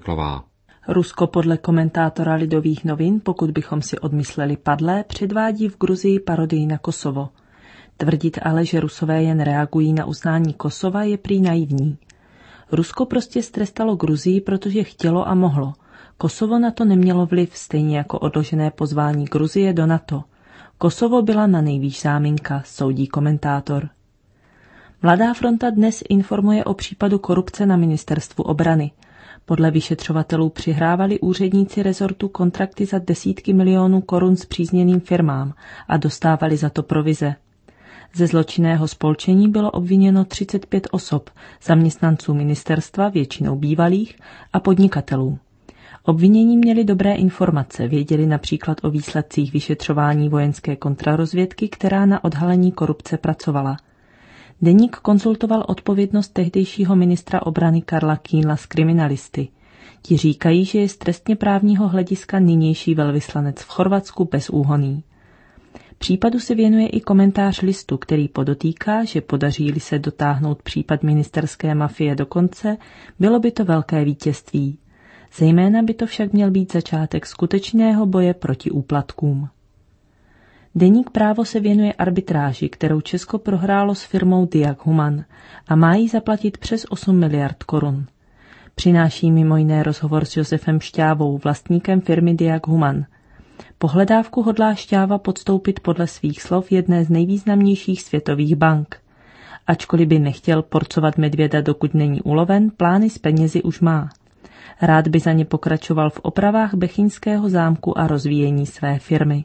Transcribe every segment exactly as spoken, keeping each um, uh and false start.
Neklová. Rusko podle komentátora Lidových novin, pokud bychom si odmysleli padlé, předvádí v Gruzii parodii na Kosovo. Tvrdit ale, že Rusové jen reagují na uznání Kosova, je prý naivní. Rusko prostě strestalo Gruzii, protože chtělo a mohlo. Kosovo na to nemělo vliv, stejně jako odložené pozvání Gruzie do NATO. Kosovo byla na nejvýš záminka, soudí komentátor. Mladá fronta dnes informuje o případu korupce na ministerstvu obrany. Podle vyšetřovatelů přihrávali úředníci rezortu kontrakty za desítky milionů korun spřízněným firmám a dostávali za to provize. Ze zločinného spolčení bylo obviněno třicet pět osob, zaměstnanců ministerstva, většinou bývalých, a podnikatelů. Obvinění měli dobré informace, věděli například o výsledcích vyšetřování vojenské kontrarozvědky, která na odhalení korupce pracovala. Deník konzultoval odpovědnost tehdejšího ministra obrany Karla Kýnla s kriminalisty. Ti říkají, že je z trestně právního hlediska nynější velvyslanec v Chorvatsku bezúhonný. Případu se věnuje i komentář Listu, který podotýká, že podaří-li se dotáhnout případ ministerské mafie do konce, bylo by to velké vítězství. Zejména by to však měl být začátek skutečného boje proti úplatkům. Deník Právo se věnuje arbitráži, kterou Česko prohrálo s firmou Diag Human a má jí zaplatit přes osm miliard korun. Přináší mimo jiné rozhovor s Josefem Šťávou, vlastníkem firmy Diag Human. Pohledávku hodlá Šťáva podstoupit podle svých slov jedné z nejvýznamnějších světových bank. Ačkoliv by nechtěl porcovat medvěda, dokud není uloven, plány s penězi už má. Rád by za ně pokračoval v opravách Bechyňského zámku a rozvíjení své firmy.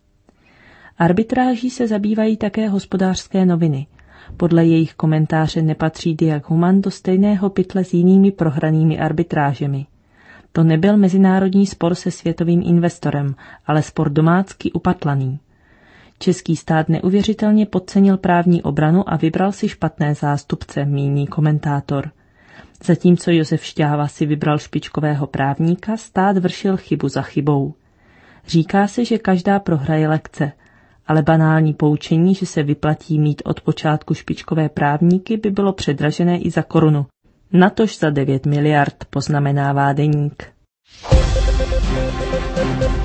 Arbitráží se zabývají také Hospodářské noviny. Podle jejich komentáře nepatří Diag Human do stejného pytle s jinými prohranými arbitrážemi. To nebyl mezinárodní spor se světovým investorem, ale spor domácky upatlaný. Český stát neuvěřitelně podcenil právní obranu a vybral si špatné zástupce, míní komentátor. Zatímco Josef Šťáva si vybral špičkového právníka, stát vršil chybu za chybou. Říká se, že každá prohra je lekce, ale banální poučení, že se vyplatí mít od počátku špičkové právníky, by bylo předražené i za korunu. Natož za devět miliard, poznamenává Deník.